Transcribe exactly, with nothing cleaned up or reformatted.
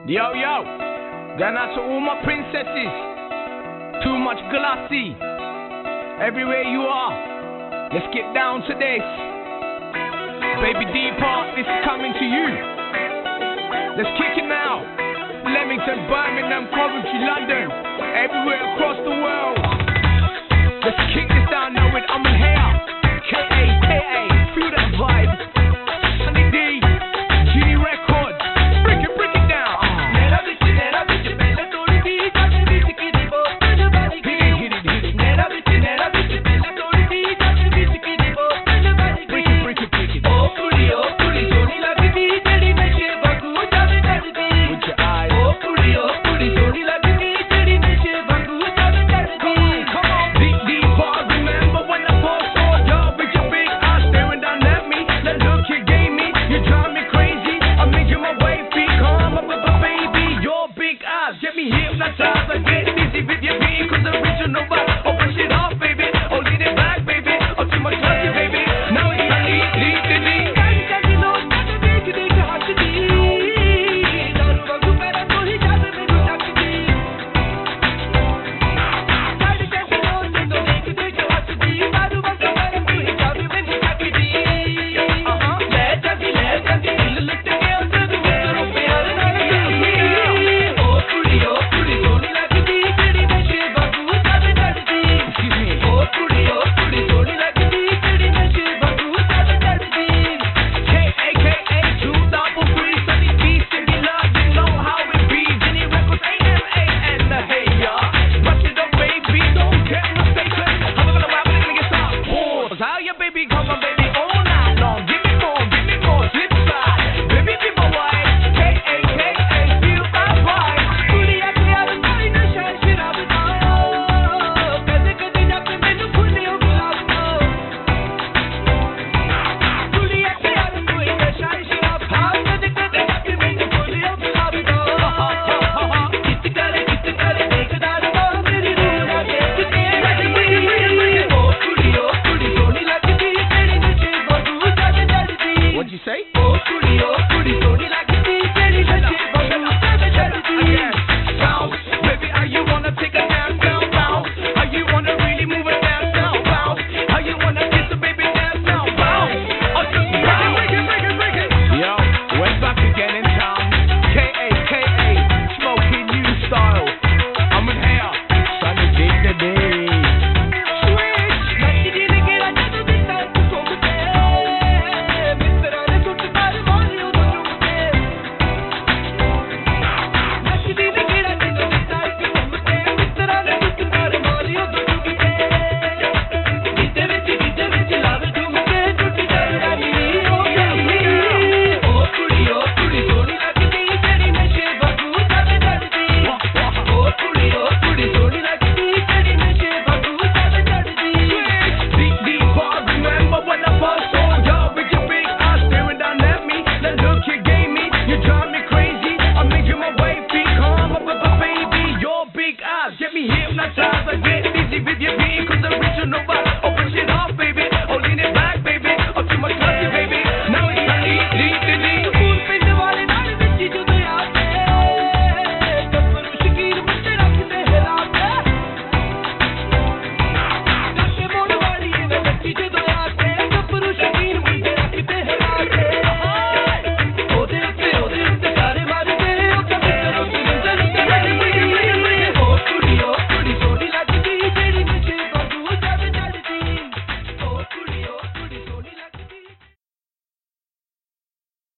Yo, yo, going out to all my princesses. Too much glassy. Everywhere you are, let's get down to this. Baby D Park, this is coming to you. Let's kick it now. Leamington, Birmingham, Coventry, London, everywhere across the world. Let's kick this down now with I'm in here. K A K A, feel that vibe. Sunny D, Genie Records, break it, break it down. Get me hypnotized.